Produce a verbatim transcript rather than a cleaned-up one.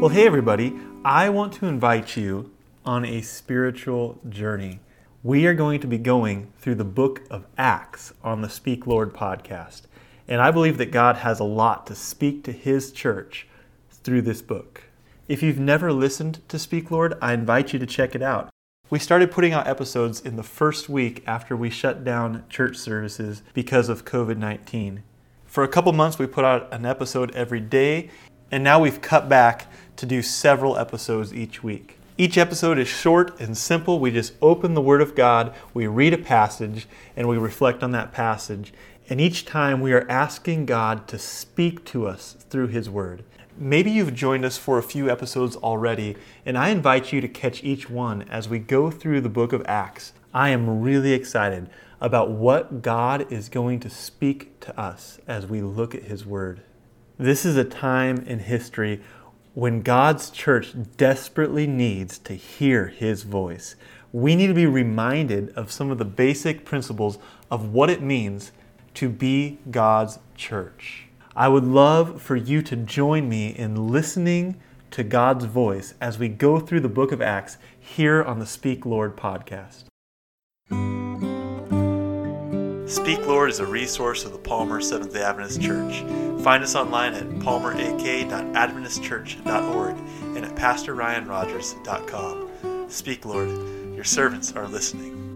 Well, hey everybody, I want to invite you on a spiritual journey. We are going to be going through the book of Acts on the Speak Lord podcast. And I believe that God has a lot to speak to His church through this book. If you've never listened to Speak Lord, I invite you to check it out. We started putting out episodes in the first week after we shut down church services because of covid nineteen. For a couple months, we put out an episode every day, and now we've cut back to do several episodes each week. Each episode is short and simple. We just open the Word of God, we read a passage, and we reflect on that passage. And each time we are asking God to speak to us through His Word. Maybe you've joined us for a few episodes already, and I invite you to catch each one as we go through the book of Acts. I am really excited about what God is going to speak to us as we look at His Word. This is a time in history when God's church desperately needs to hear His voice. We need to be reminded of some of the basic principles of what it means to be God's church. I would love for you to join me in listening to God's voice as we go through the book of Acts here on the Speak Lord podcast. Speak Lord is a resource of the Palmer Seventh-day Adventist Church. Find us online at palmer a k dot adventist church dot org and at pastor ryan rogers dot com. Speak Lord, your servants are listening.